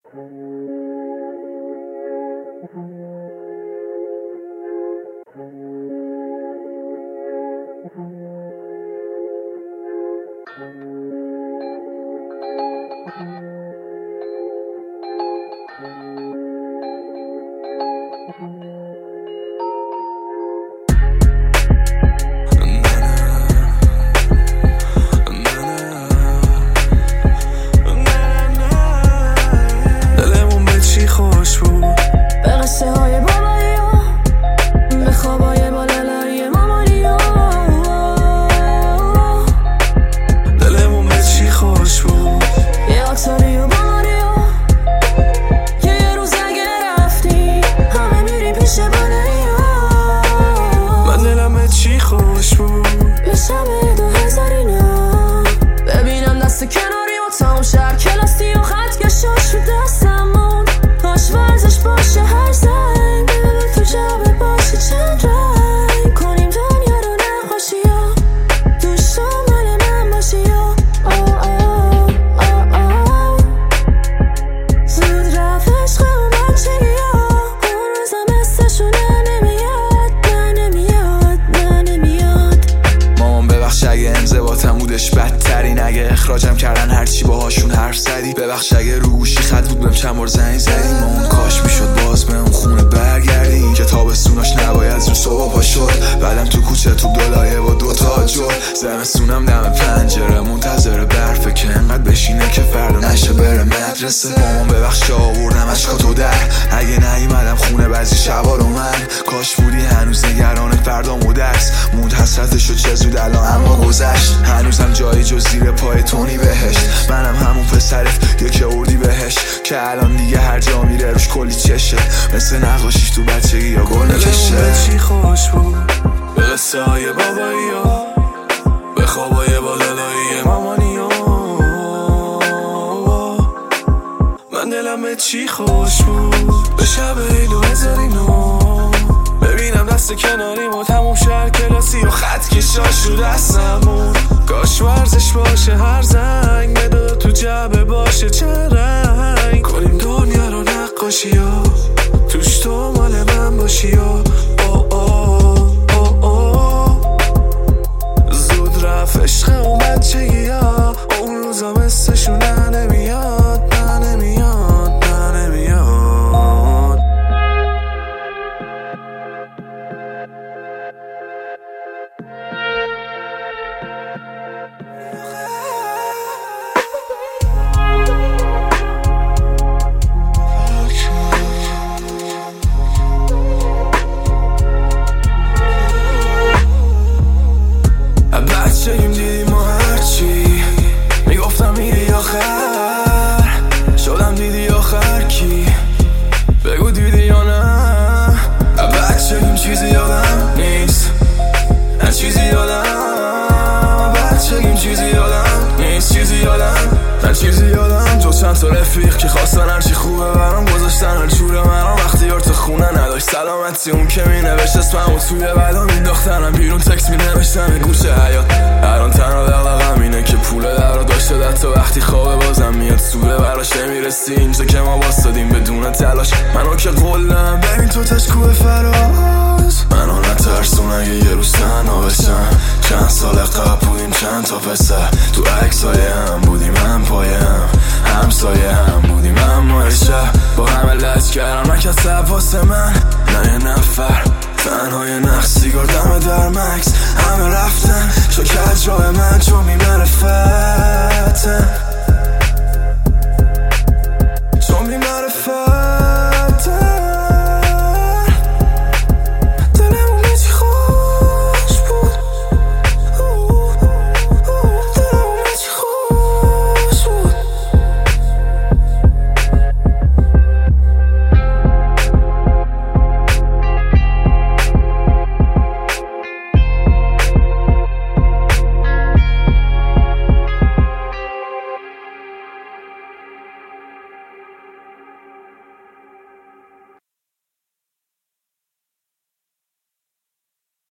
دلمون به چی خوش بود، به قصه های بابایی ها، به خوابای بالالایی مامانی ها. دلمون به چی خوش بود، یه آکساری و بامانی ها، یه روز اگه رفتی همه میریم پیش بالایی ها. من دلم به چی خوش بود، یه شب 2000 اینا، ببینم دست کناری و تمام شهر کلاستی و خط کشاش رو دستمون. کاش ورزش باشه هر زنگ، دل تو جبه باشه چند رنگ، کنیم دنیا رو نقاشی ها، دوش تو مال من باشی ها. زود رفت عشق و بچگی ها، اون روزم استشونه نمیاد. مامان ببخش اگه انضباطم بودش بدترین، اگه اخراجم کردن هرچی باهاشون حرف زدی، ببخش اگه رو گوشی خط بود بهم چند بار زنگ زدی. مامان کاش میشد باز به اون خونه برگردی، که تابستوناش نباید رو صبح پا شد، بعدم تو کوچه تو دلایه با 2 تا جل، زمستونم دم پنجره منتظر برفه که انقدر بشینه که فردا نشه بره مدرسه. مامان ببخش آوردم اشکاتو در، اگه نیومدم خونه بعضی شبا رو من، کاش بودی هنوز نگران فردام و درس، موند حسرتشو چه زود الان اما گذشت، هنوزم جایی جز زیر پای تونی بهشت. منم همون پسرت یک اردی بهش، که الان دیگه هر جا میره روش کلی چشه، مثل نقاشیش تو بچگی یا گل میکشه. دلمون به چی خوش بود، به قصه های بابایی ها، به خوابای بالالایی مامانی ها. من دلم به چی خوش بود، به شب 2000 اینا، ببینم دست کناریم و تموم شهر کلاسی و خط کشاش رو دستمون. کاش ورزش باشه هر زنگ، بده تو جبه باشه چه رنگ، کنیم دنیا رو نقاشی ها، توش تو مال من باشی ها. زود رفت عشق و بچگی ها، اون روزا مثلشون نمیاد. بچگیم دیدی ما هرچی میگفتم میری آخر، شدم دیدی آخر کی، بگو دیدی یا نه. بچگیم چیزی یادم نیست، هر چیزی یادم، بچگیم چیزی یادم نیست، چیزی یادم، هر چیزی یادم جو چند تا رفیق که خواستن هرچی خوبه برام گذاشتن هر جوره مرام، وقتی یار تو خونه نداشت سلامتی، اون که می نوشت اسممو توی بلا مینداختنم بیرون، تکس می نوشتم گوشه حیات. الان تنها دقیقم اینه که پول در رو داشته در تا وقتی خوابه بازم میاد سوده براش، نمیرسی اینجا که ما باستادیم بدون تلاش. منو که قلم ببین تو تشکوه فراز، منو نترسون اگه یه روز تنها بشم، چند سال قبل بودیم چند تا پسر، تو عکسای هم بودیم هم پای هم سایه هم بودیم، اما شب با همه لج کردم نکسب واسه من، نه یه نفر تنهای نقص سیگار دم در مکس، همه رفتن شکر جای